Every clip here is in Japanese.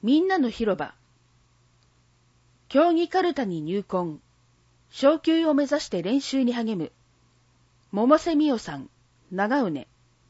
みんなの広場。競技かるたに入魂。昇級を目指して練習に励む。百瀬美代さん、長畝。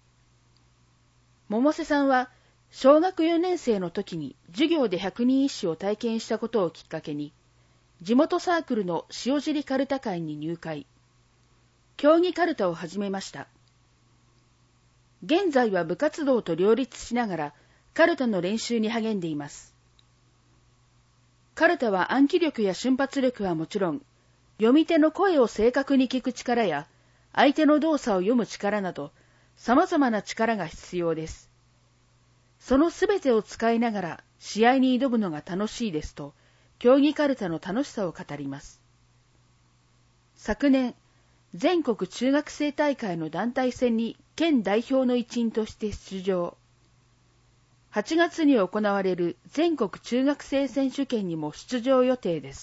百瀬さんは、小学4年生の時に授業で百人一首を体験したことをきっかけに、地元サークルの塩尻かるた会に入会。競技かるたを始めました。現在は部活動と両立しながら、かるたの練習に励んでいます。かるたは暗記力や瞬発力はもちろん、読み手の声を正確に聞く力や、相手の動作を読む力など、様々な力が必要です。そのすべてを使いながら試合に挑むのが楽しいですと、競技かるたの楽しさを語ります。昨年、全国中学生大会の団体戦に県代表の一員として出場。8月に行われる全国中学生選手権にも出場予定です。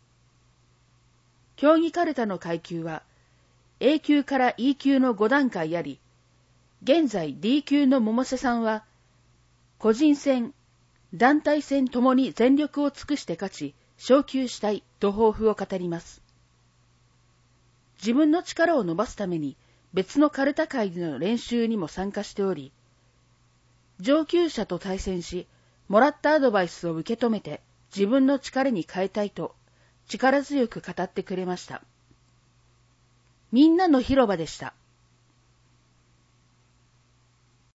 競技かるたの階級は A 級から E 級の5段階あり、現在 D 級の百瀬さんは個人戦、団体戦ともに全力を尽くして勝ち、昇級したいと抱負を語ります。自分の力を伸ばすために別のかるた会での練習にも参加しており、上級者と対戦し、もらったアドバイスを受け止めて自分の力に変えたいと力強く語ってくれました。みんなの広場でした。